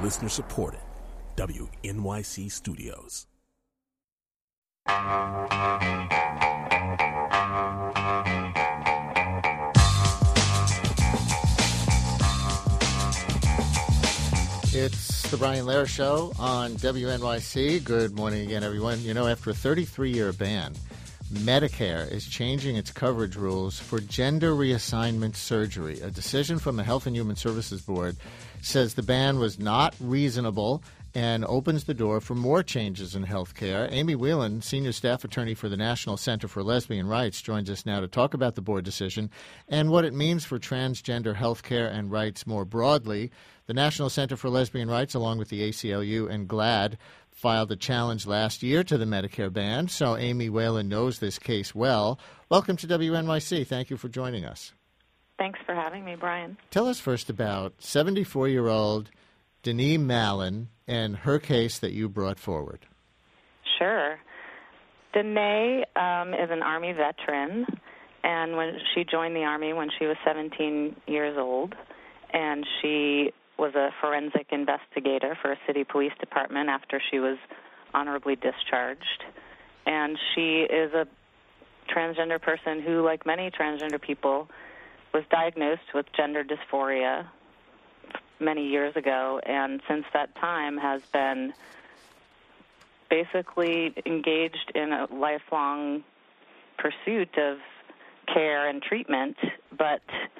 Listener supported. WNYC Studios. It's the Brian Lehrer Show on WNYC. Good morning again, everyone. You know, after a 33-year ban, Medicare is changing its coverage rules for gender reassignment surgery. A decision from the Health and Human Services Board says the ban was not reasonable and opens the door for more changes in health care. Amy Whelan, senior staff attorney for the National Center for Lesbian Rights, joins us now to talk about the board decision and what it means for transgender health care and rights more broadly. The National Center for Lesbian Rights, along with the ACLU and GLAAD, filed a challenge last year to the Medicare ban, so Amy Whelan knows this case well. Welcome to WNYC. Thank you for joining us. Thanks for having me, Brian. Tell us first about 74-year-old Denise Mallon and her case that you brought forward. Sure. Danae is an Army veteran, and when she joined the Army when she was 17 years old, and she was a forensic investigator for a city police department after she was honorably discharged. And she is a transgender person who, like many transgender people, was diagnosed with gender dysphoria many years ago, and since that time has been basically engaged in a lifelong pursuit of care and treatment, but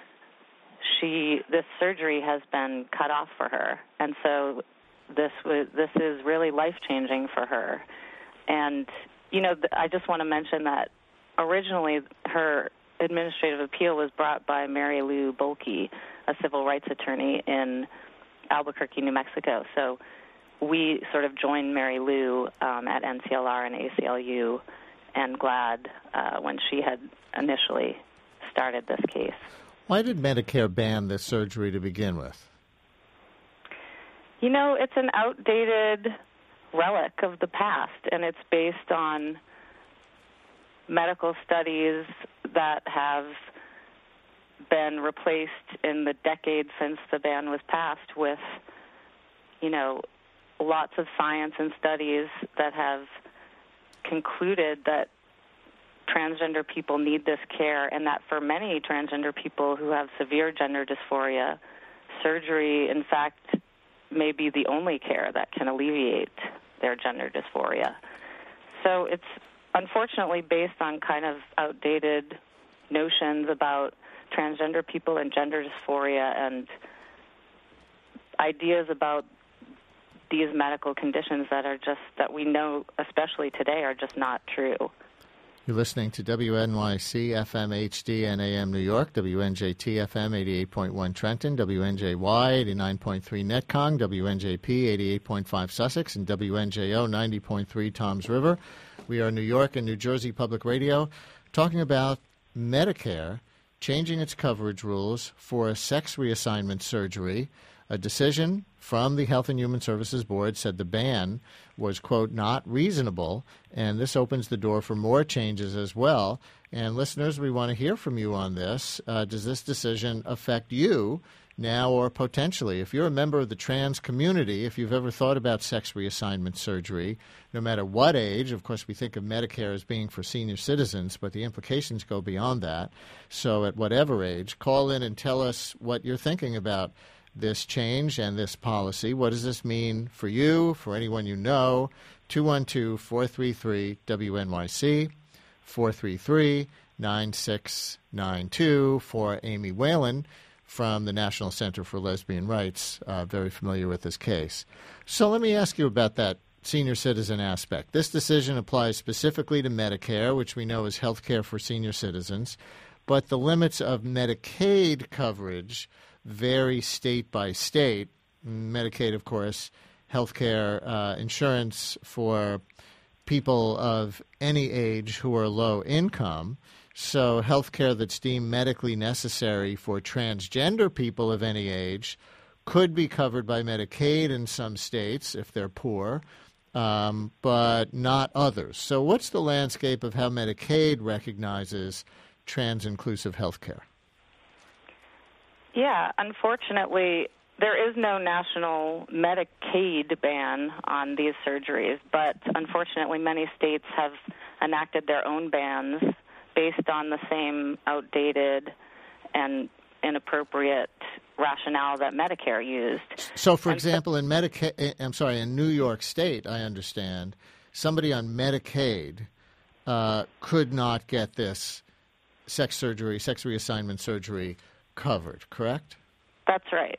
this surgery has been cut off for her, and so this is really life-changing for her. And, you know, I just want to mention that originally her administrative appeal was brought by Mary Lou Bolke, a civil rights attorney in Albuquerque, New Mexico. So we sort of joined Mary Lou at NCLR and ACLU and GLAAD when she had initially started this case. Why did Medicare ban this surgery to begin with? You know, it's an outdated relic of the past, and it's based on medical studies that have been replaced in the decades since the ban was passed with, you know, lots of science and studies that have concluded that transgender people need this care, and that for many transgender people who have severe gender dysphoria, surgery, in fact, may be the only care that can alleviate their gender dysphoria. So it's unfortunately based on kind of outdated notions about transgender people and gender dysphoria and ideas about these medical conditions that we know, especially today, are just not true. You're listening to WNYC FM HD and AM New York, WNJT FM 88.1 Trenton, WNJY 89.3 Netcong, WNJP 88.5 Sussex, and WNJO 90.3 Toms River. We are New York and New Jersey Public Radio talking about Medicare changing its coverage rules for a sex reassignment surgery. A decision from the Health and Human Services Board said the ban was, quote, not reasonable, and this opens the door for more changes as well. And listeners, we want to hear from you on this. Does this decision affect you now or potentially? If you're a member of the trans community, if you've ever thought about sex reassignment surgery, no matter what age, of course we think of Medicare as being for senior citizens, but the implications go beyond that. So at whatever age, call in and tell us what you're thinking about this change and this policy. What does this mean for you, for anyone you know? 212-433-WNYC, 433-9692 for Amy Whelan from the National Center for Lesbian Rights, very familiar with this case. So let me ask you about that senior citizen aspect. This decision applies specifically to Medicare, which we know is health care for senior citizens, but the limits of Medicaid coverage vary state by state. Medicaid, of course, health care insurance for people of any age who are low income. So health care that's deemed medically necessary for transgender people of any age could be covered by Medicaid in some states if they're poor, but not others. So what's the landscape of how Medicaid recognizes trans-inclusive health care? Yeah, unfortunately, there is no national Medicaid ban on these surgeries, but unfortunately many states have enacted their own bans based on the same outdated and inappropriate rationale that Medicare used. So, for example, in in New York State, I understand, somebody on Medicaid could not get this sex reassignment surgery covered, correct? That's right.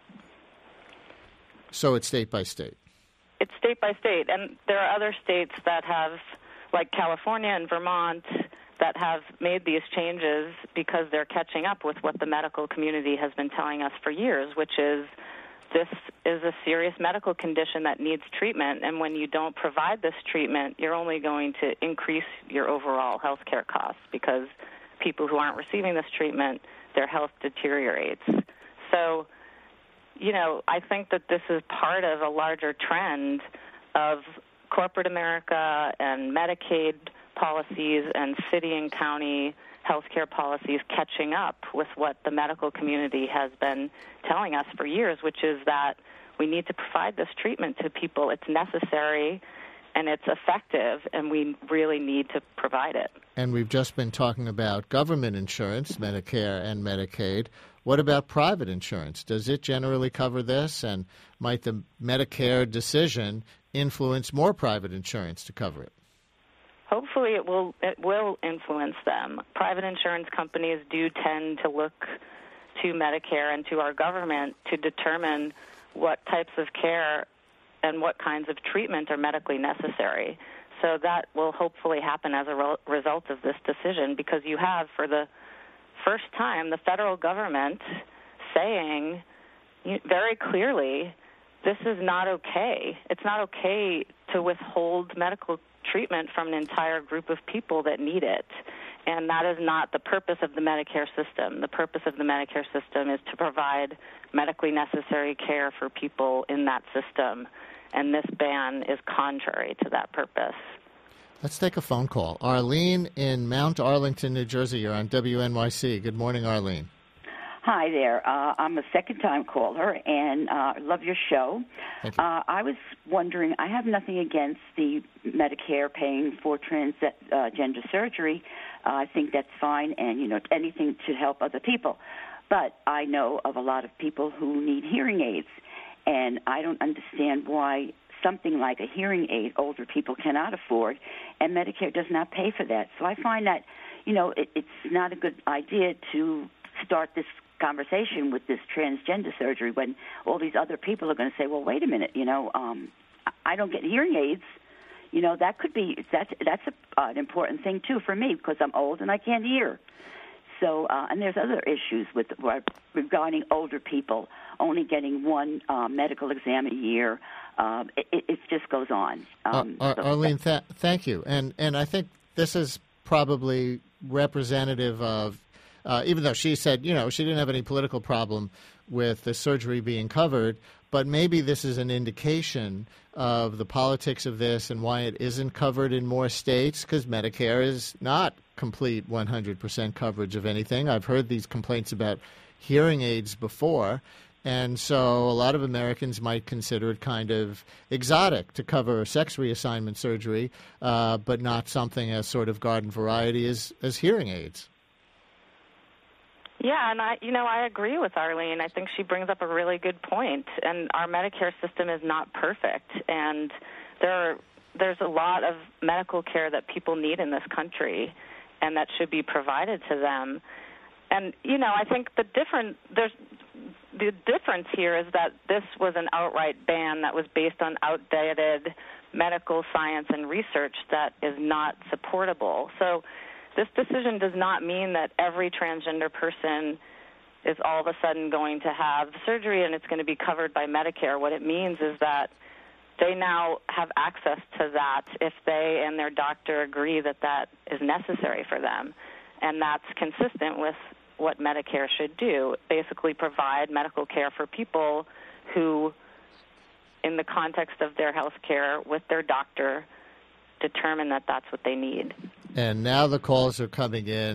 So it's state by state. It's state by state, and there are other states that have, like California and Vermont, that have made these changes because they're catching up with what the medical community has been telling us for years, which is this is a serious medical condition that needs treatment, and when you don't provide this treatment, you're only going to increase your overall health care costs because people who aren't receiving this treatment, their health deteriorates. So, I think that this is part of a larger trend of corporate America and Medicaid policies and city and county healthcare policies catching up with what the medical community has been telling us for years, which is that we need to provide this treatment to people. It's necessary and it's effective, and we really need to provide it. And we've just been talking about government insurance, Medicare and Medicaid. What about private insurance? Does it generally cover this, and might the Medicare decision influence more private insurance to cover it? Hopefully it will influence them. Private insurance companies do tend to look to Medicare and to our government to determine what types of care and what kinds of treatment are medically necessary. So that will hopefully happen as a result of this decision, because you have, for the first time, the federal government saying very clearly, this is not okay. It's not okay to withhold medical treatment from an entire group of people that need it. And that is not the purpose of the Medicare system. The purpose of the Medicare system is to provide medically necessary care for people in that system. And this ban is contrary to that purpose. Let's take a phone call. Arlene in Mount Arlington, New Jersey. You're on WNYC. Good morning, Arlene. Hi there. I'm a second-time caller, and love your show. Thank you. I was wondering, I have nothing against the Medicare paying for transgender surgery. I think that's fine, and, anything to help other people. But I know of a lot of people who need hearing aids, and I don't understand why something like a hearing aid older people cannot afford, and Medicare does not pay for that. So I find that, it's not a good idea to start this conversation with this transgender surgery when all these other people are going to say, well, wait a minute, I don't get hearing aids. That could be, that's an important thing, too, for me, because I'm old and I can't hear. So, and there's other issues regarding older people only getting one medical exam a year. It just goes on. Arlene, thank you. And I think this is probably representative of, even though she said, she didn't have any political problem with the surgery being covered, but maybe this is an indication of the politics of this and why it isn't covered in more states, because Medicare is not complete 100% coverage of anything. I've heard these complaints about hearing aids before, and so a lot of Americans might consider it kind of exotic to cover sex reassignment surgery, but not something as sort of garden variety as hearing aids. Yeah, and I agree with Arlene. I think she brings up a really good point. And our Medicare system is not perfect, and there's a lot of medical care that people need in this country, and that should be provided to them. And I think the difference here is that this was an outright ban that was based on outdated medical science and research that is not supportable. So this decision does not mean that every transgender person is all of a sudden going to have surgery and it's going to be covered by Medicare. What it means is that they now have access to that if they and their doctor agree that that is necessary for them. And that's consistent with what Medicare should do, basically provide medical care for people who, in the context of their health care with their doctor, determine that that's what they need. And now the calls are coming in.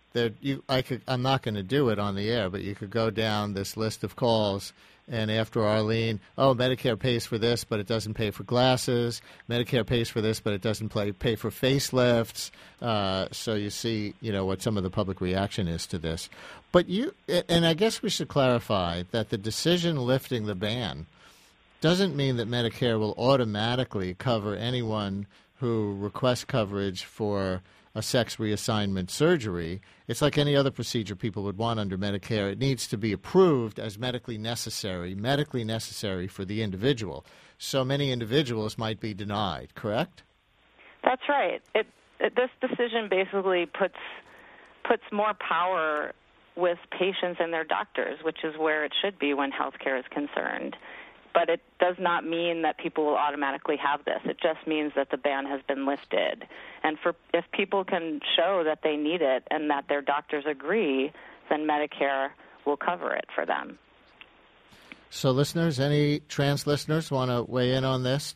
I'm not going to do it on the air, but you could go down this list of calls. And after Arlene, Medicare pays for this, but it doesn't pay for glasses. Medicare pays for this, but it doesn't pay for facelifts. So you see, what some of the public reaction is to this. But and I guess we should clarify that the decision lifting the ban doesn't mean that Medicare will automatically cover anyone who requests coverage for a sex reassignment surgery. It's like any other procedure people would want under Medicare. It needs to be approved as medically necessary for the individual. So many individuals might be denied, correct? That's right. This decision basically puts more power with patients and their doctors, which is where it should be when healthcare is concerned. But it does not mean that people will automatically have this. It just means that the ban has been lifted. And if people can show that they need it and that their doctors agree, then Medicare will cover it for them. So listeners, any trans listeners want to weigh in on this?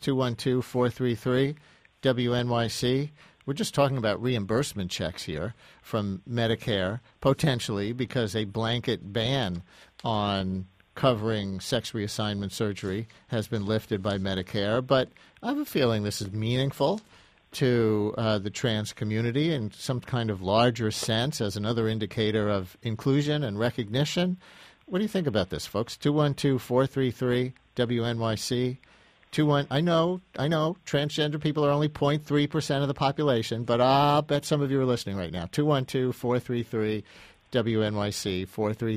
212-433-WNYC. We're just talking about reimbursement checks here from Medicare, potentially because a blanket ban on covering sex reassignment surgery has been lifted by Medicare. But I have a feeling this is meaningful to the trans community in some kind of larger sense as another indicator of inclusion and recognition. What do you think about this, folks? 212-433-WNYC. I know, transgender people are only 0.3% of the population, but I'll bet some of you are listening right now. 212-433-WNYC,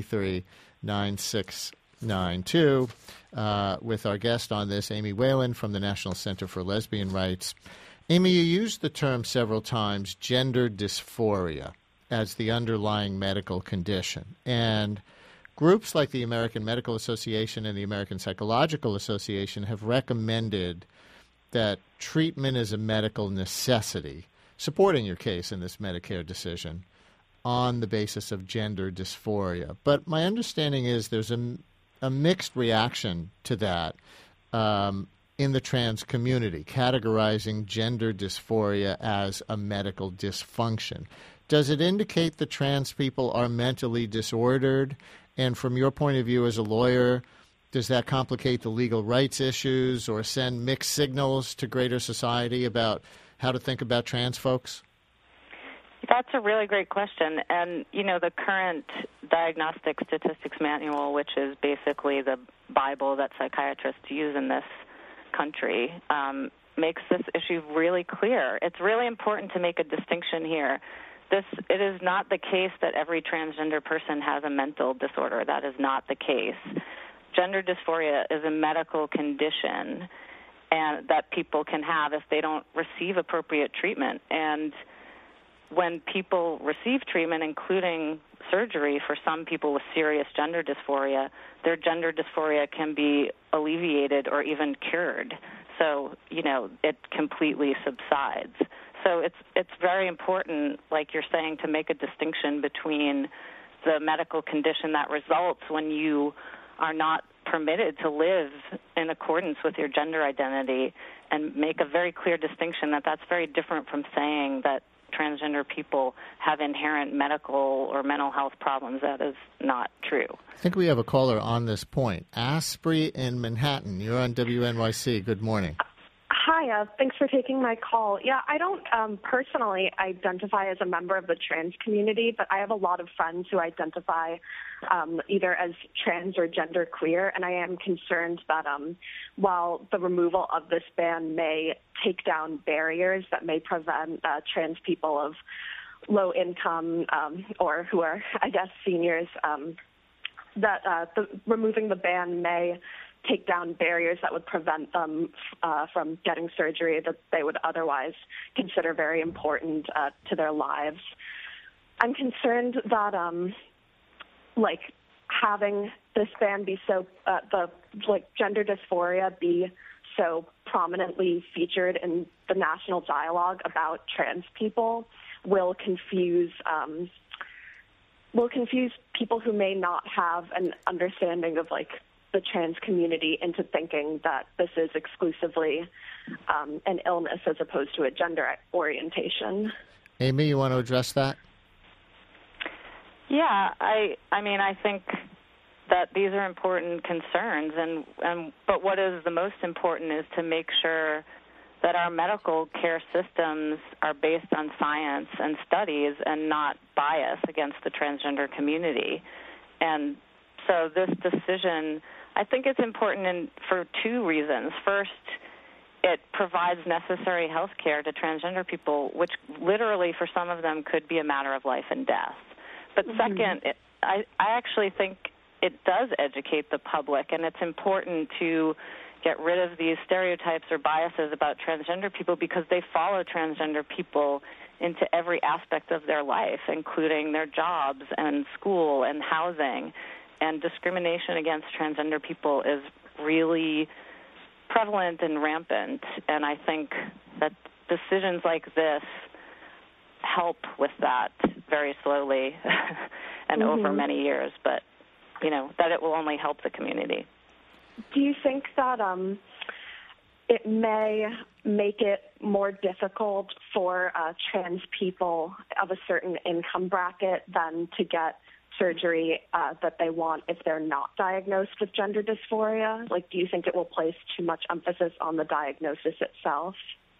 433-9692. With our guest on this, Amy Whalen from the National Center for Lesbian Rights. Amy, you used the term several times, gender dysphoria, as the underlying medical condition. And groups like the American Medical Association and the American Psychological Association have recommended that treatment is a medical necessity, supporting your case in this Medicare decision on the basis of gender dysphoria. But my understanding is there's a mixed reaction to that in the trans community, categorizing gender dysphoria as a medical dysfunction. Does it indicate that trans people are mentally disordered? And from your point of view as a lawyer, does that complicate the legal rights issues or send mixed signals to greater society about how to think about trans folks? That's a really great question. And, the current Diagnostic Statistics Manual, which is basically the Bible that psychiatrists use in this country, makes this issue really clear. It's really important to make a distinction here. It is not the case that every transgender person has a mental disorder. That is not the case. Gender dysphoria is a medical condition and that people can have if they don't receive appropriate treatment. And when people receive treatment, including surgery for some people with serious gender dysphoria, their gender dysphoria can be alleviated or even cured. So, it completely subsides. So it's very important, like you're saying, to make a distinction between the medical condition that results when you are not permitted to live in accordance with your gender identity, and make a very clear distinction that that's very different from saying that transgender people have inherent medical or mental health problems. That is not true. I think we have a caller on this point. Asprey in Manhattan. You're on WNYC. Good morning. Hi, thanks for taking my call. Yeah, I don't personally identify as a member of the trans community, but I have a lot of friends who identify either as trans or genderqueer, and I am concerned that while the removal of this ban may take down barriers that may prevent trans people of low income or who are, I guess, seniors, removing the ban may take down barriers that would prevent them from getting surgery that they would otherwise consider very important to their lives. I'm concerned that, having this ban be so, gender dysphoria be so prominently featured in the national dialogue about trans people will confuse people who may not have an understanding of, the trans community into thinking that this is exclusively an illness as opposed to a gender orientation. Amy, you want to address that? Yeah, I mean, I think that these are important concerns, but what is the most important is to make sure that our medical care systems are based on science and studies and not bias against the transgender community. And so this decision, I think it's important for two reasons. First, it provides necessary health care to transgender people, which literally for some of them could be a matter of life and death. But second, I actually think it does educate the public, and it's important to get rid of these stereotypes or biases about transgender people because they follow transgender people into every aspect of their life, including their jobs and school and housing. And discrimination against transgender people is really prevalent and rampant, and I think that decisions like this help with that very slowly and over many years, but, that it will only help the community. Do you think that it may make it more difficult for trans people of a certain income bracket than to get surgery that they want if they're not diagnosed with gender dysphoria? Like, do you think it will place too much emphasis on the diagnosis itself?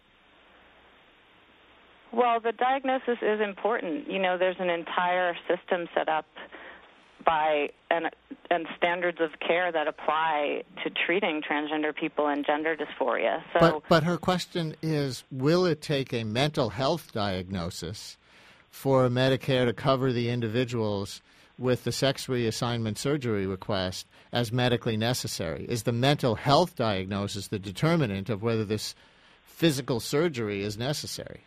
Well, the diagnosis is important. There's an entire system set up by and standards of care that apply to treating transgender people and gender dysphoria. So, but her question is, will it take a mental health diagnosis for Medicare to cover the individuals with the sex reassignment surgery request as medically necessary? Is the mental health diagnosis the determinant of whether this physical surgery is necessary?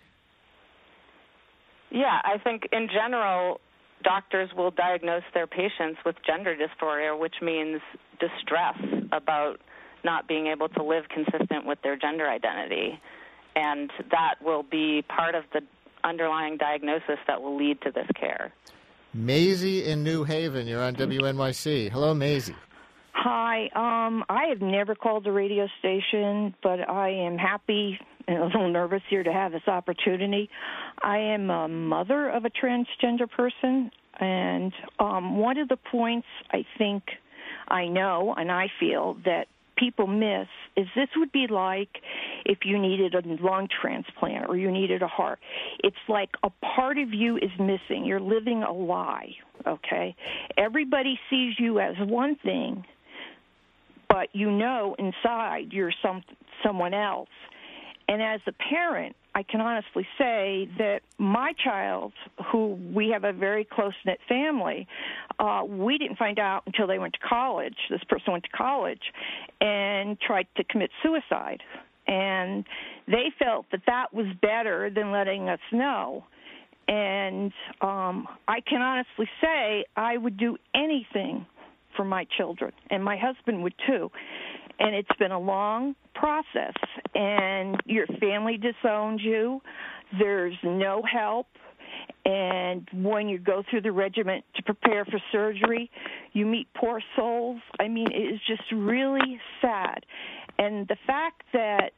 Yeah, I think in general, doctors will diagnose their patients with gender dysphoria, which means distress about not being able to live consistent with their gender identity. And that will be part of the underlying diagnosis that will lead to this care. Maisie in New Haven, you're on WNYC. Hello, Maisie. Hi. I have never called the radio station, but I am happy and a little nervous here to have this opportunity. I am a mother of a transgender person, and one of the points I think I know and I feel that people miss is this would be like if you needed a lung transplant or you needed a heart. It's like a part of you is missing. You're living a lie, okay? Everybody sees you as one thing, but inside you're someone else. And as a parent, I can honestly say that my child, who we have a very close-knit family, we didn't find out until they went to college. This person went to college and tried to commit suicide. And they felt that was better than letting us know. And I can honestly say I would do anything for my children, and my husband would too. And it's been a long process, and your family disowns you. There's no help. And when you go through the regimen to prepare for surgery, you meet poor souls. I mean, it is just really sad. And the fact that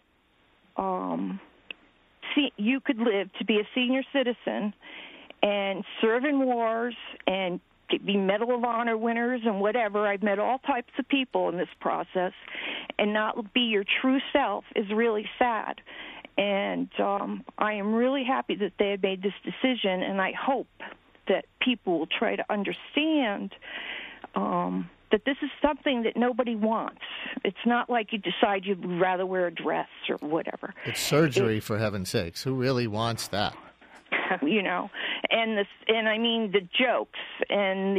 you could live to be a senior citizen and serve in wars and be Medal of Honor winners and whatever. I've met all types of people in this process, and not be your true self is really sad. And I am really happy that they have made this decision, and I hope that people will try to understand that this is something that nobody wants. It's not like you decide you'd rather wear a dress or whatever. It's surgery, for heaven's sakes. Who really wants that? And I mean the jokes and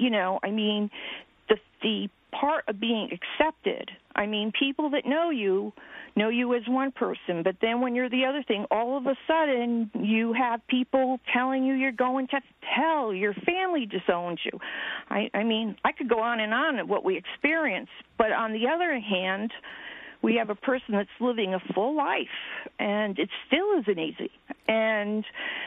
the part of being accepted. I mean, people that know you as one person, but then when you're the other thing, all of a sudden you have people telling you you're going to hell, your family disowns you. I mean, I could go on and on at what we experience, but on the other hand, we have a person that's living a full life, and it still isn't easy. And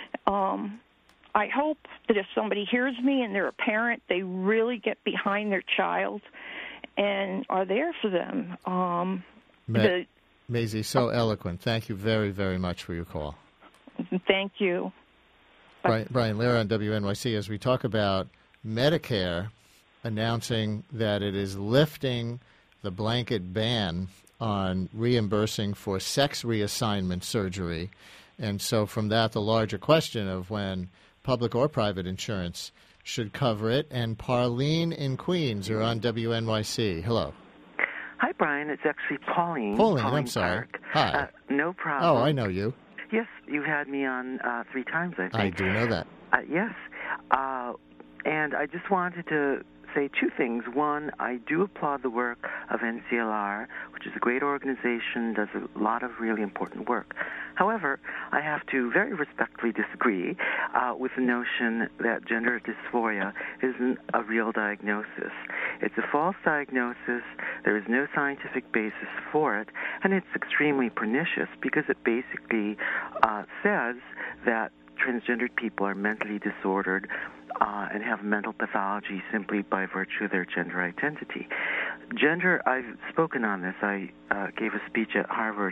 I hope that if somebody hears me and they're a parent, they really get behind their child and are there for them. Maisie, so eloquent. Thank you very, very much for your call. Thank you. Brian Lehrer on WNYC. As we talk about Medicare announcing that it is lifting the blanket ban on reimbursing for sex reassignment surgery. And so from that, the larger question of when public or private insurance should cover it. And Parlene in Queens are on WNYC. Hello. Hi, Brian. It's actually Pauline. Pauline, I'm sorry. Park. Hi. No problem. Oh, I know you. Yes, you've had me on 3 times, I think. I do know that. Yes. And I just wanted to say 2 things. One, I do applaud the work of NCLR, which is a great organization, does a lot of really important work. However, I have to very respectfully disagree with the notion that gender dysphoria isn't a real diagnosis. It's a false diagnosis. There is no scientific basis for it, and it's extremely pernicious because it basically says that transgendered people are mentally disordered and have mental pathology simply by virtue of their gender identity. Gender, I've spoken on this. I gave a speech at Harvard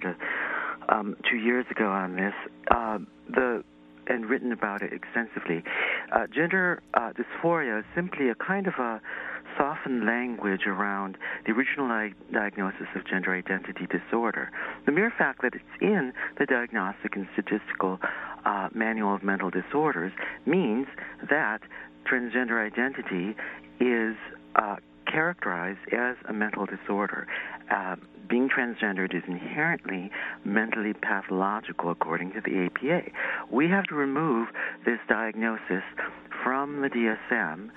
2 years ago on this, and written about it extensively. Gender dysphoria is simply a kind of a softened language around the original diagnosis of gender identity disorder. The mere fact that it's in the Diagnostic and Statistical Manual of Mental Disorders means that transgender identity is characterized as a mental disorder. Being transgendered is inherently mentally pathological according to the APA. We have to remove this diagnosis from the DSM,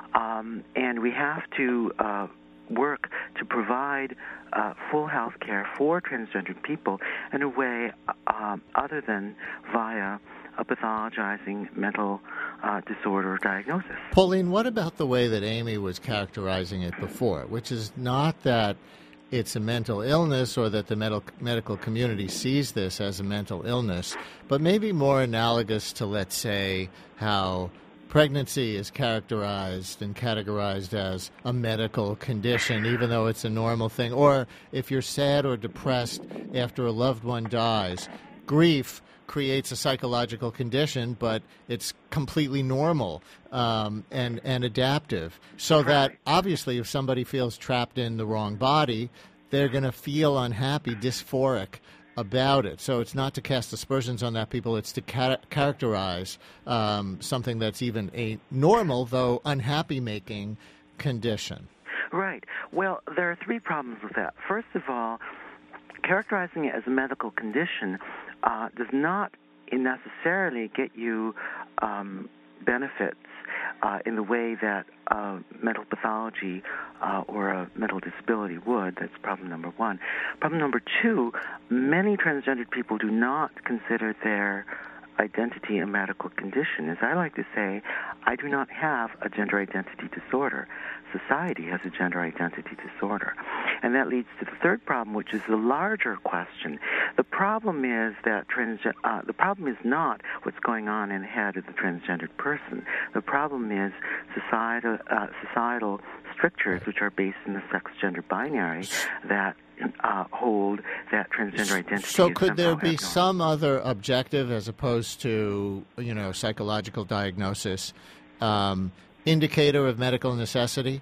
and we have to work to provide full health care for transgendered people in a way other than via a pathologizing mental disorder diagnosis. Pauline, what about the way that Amy was characterizing it before, which is not that it's a mental illness or that the medical community sees this as a mental illness, but maybe more analogous to, let's say, how pregnancy is characterized and categorized as a medical condition, even though it's a normal thing. Or if you're sad or depressed after a loved one dies, grief creates a psychological condition, but it's completely normal and adaptive. So that obviously if somebody feels trapped in the wrong body, they're going to feel unhappy, dysphoric about it. So it's not to cast aspersions on that people, it's to characterize something that's even a normal, though unhappy-making condition. Right. Well, there are 3 problems with that. First of all, characterizing it as a medical condition does not necessarily get you benefits in the way that mental pathology or a mental disability would. That's problem number 1. Problem number 2, many transgendered people do not consider their identity a medical condition. As I like to say, I do not have a gender identity disorder. Society has a gender identity disorder. And that leads to the 3rd problem, which is the larger question. The problem is that the problem is not what's going on in the head of the transgendered person. The problem is societal strictures, which are based in the sex-gender binary, that hold that transgender identity. So could there be some other objective as opposed to, psychological diagnosis, indicator of medical necessity?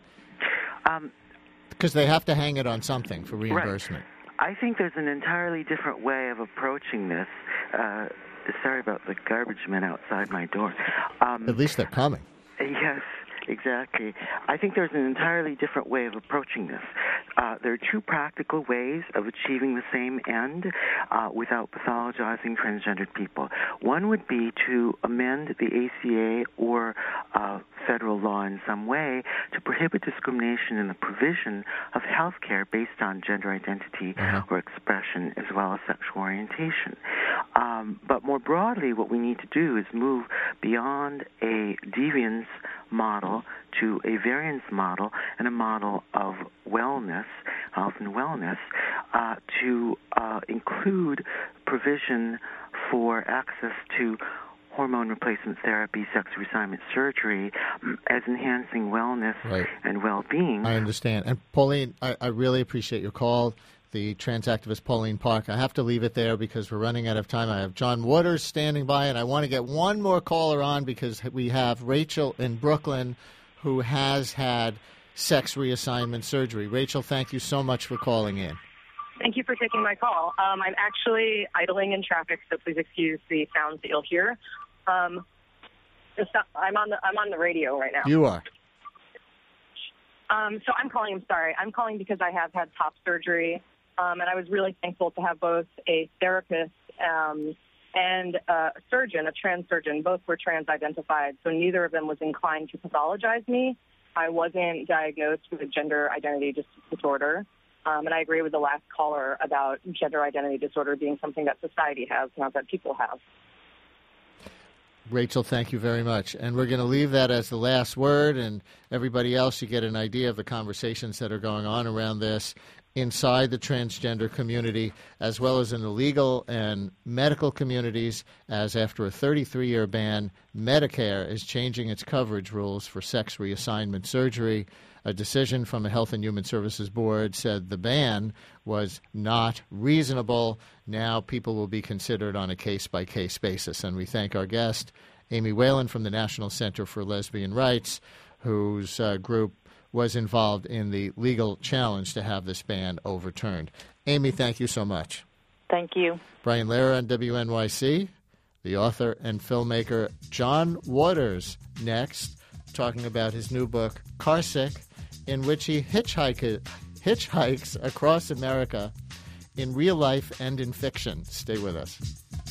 Because they have to hang it on something for reimbursement. Right. I think there's an entirely different way of approaching this. Sorry about the garbage men outside my door. At least they're coming. Yes, exactly. I think there's an entirely different way of approaching this. There are 2 practical ways of achieving the same end without pathologizing transgendered people. One would be to amend the ACA or federal law in some way to prohibit discrimination in the provision of health care based on gender identity or expression as well as sexual orientation. But more broadly, what we need to do is move beyond a deviance model to a variance model and a model of wellness, health and wellness, to include provision for access to hormone replacement therapy, sex reassignment surgery as enhancing wellness and well-being. I understand. And Pauline, I really appreciate your call. The trans activist Pauline Park. I have to leave it there because we're running out of time. I have John Waters standing by, and I want to get one more caller on because we have Rachel in Brooklyn who has had sex reassignment surgery. Rachel, thank you so much for calling in. Thank you for taking my call. I'm actually idling in traffic, so please excuse the sounds that you'll hear. I'm on the radio right now. You are. So I'm calling because I have had top surgery, and I was really thankful to have both a therapist and a surgeon, a trans surgeon. Both were trans-identified, so neither of them was inclined to pathologize me. I wasn't diagnosed with a gender identity disorder, and I agree with the last caller about gender identity disorder being something that society has, not that people have. Rachel, thank you very much. And we're going to leave that as the last word, and everybody else, you get an idea of the conversations that are going on around this inside the transgender community, as well as in the legal and medical communities, as after a 33-year ban, Medicare is changing its coverage rules for sex reassignment surgery. A decision from the Health and Human Services Board said the ban was not reasonable. Now people will be considered on a case-by-case basis. And we thank our guest, Amy Whalen from the National Center for Lesbian Rights, whose group was involved in the legal challenge to have this ban overturned. Amy, thank you so much. Thank you. Brian Lehrer on WNYC, the author and filmmaker John Waters next, talking about his new book, Carsick, in which he hitchhikes across America in real life and in fiction. Stay with us.